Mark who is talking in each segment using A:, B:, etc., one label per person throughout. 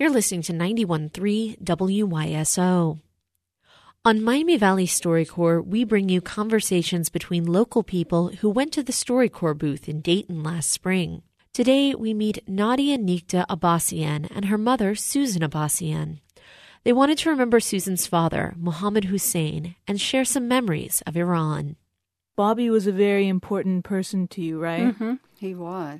A: You're listening to 91.3 WYSO. On Miami Valley StoryCorps, we bring you conversations between local people who went to the StoryCorps booth in Dayton last spring. Today, we meet Nadia Nikta Abbasian and her mother, Susan Abbasian. They wanted to remember Susan's father, Mohammed Hussein, and share some memories of Iran.
B: Bobby was a very important person to you, right?
C: Mm-hmm. He was.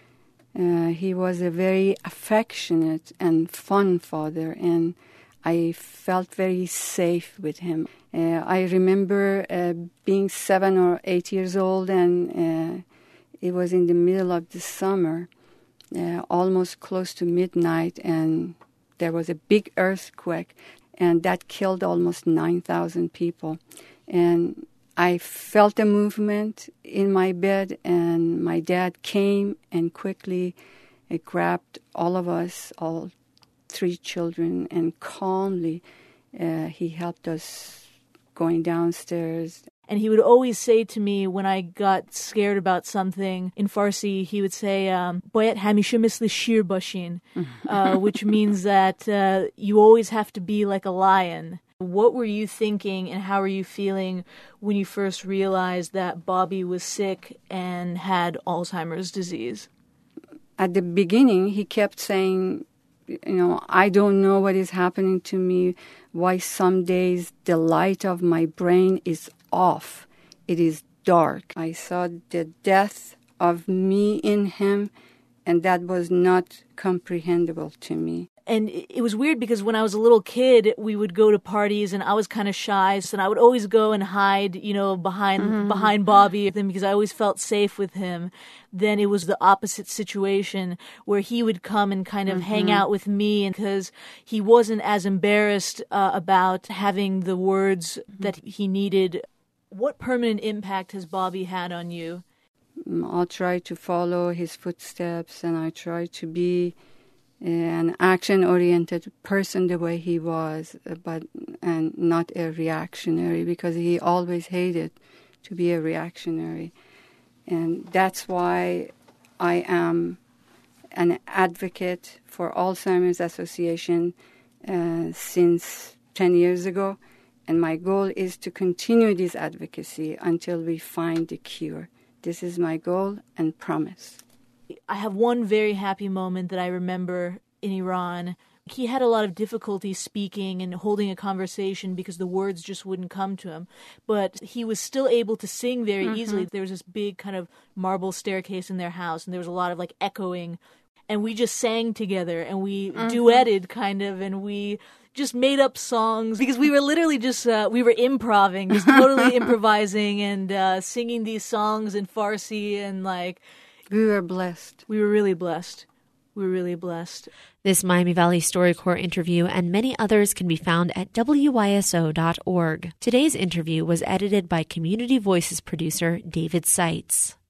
C: He was a very affectionate and fun father, and I felt very safe with him. I remember being 7 or 8 years old, and it was in the middle of the summer, almost close to midnight, and there was a big earthquake, and that killed almost 9,000 people. And I felt a movement in my bed, and my dad came and quickly grabbed all of us, all 3 children, and calmly he helped us going downstairs.
B: And he would always say to me when I got scared about something in Farsi, he would say, "Bayat hamishe misli shir bashin," which means that you always have to be like a lion. What were you thinking and how were you feeling when you first realized that Bobby was sick and had Alzheimer's disease?
C: At the beginning, he kept saying, I don't know what is happening to me, why some days the light of my brain is off. It is dark. I saw the death of me in him, and that was not comprehensible to me.
B: And it was weird because when I was a little kid, we would go to parties and I was kind of shy. So I would always go and hide, behind Bobby because I always felt safe with him. Then it was the opposite situation where he would come and kind of hang out with me because he wasn't as embarrassed about having the words that he needed. What permanent impact has Bobby had on you?
C: I'll try to follow his footsteps, and I try to be an action-oriented person the way he was, and not a reactionary, because he always hated to be a reactionary. And that's why I am an advocate for Alzheimer's Association since 10 years ago, and my goal is to continue this advocacy until we find the cure. This is my goal and promise.
B: I have one very happy moment that I remember in Iran. He had a lot of difficulty speaking and holding a conversation because the words just wouldn't come to him. But he was still able to sing very easily. There was this big kind of marble staircase in their house, and there was a lot of echoing. And we just sang together, and we duetted kind of, and we just made up songs because we were literally just, we were improvising, just totally improvising and singing these songs in Farsi and
C: we were blessed.
B: We were really blessed. We were really blessed.
A: This Miami Valley StoryCorps interview and many others can be found at WYSO.org. Today's interview was edited by Community Voices producer David Seitz.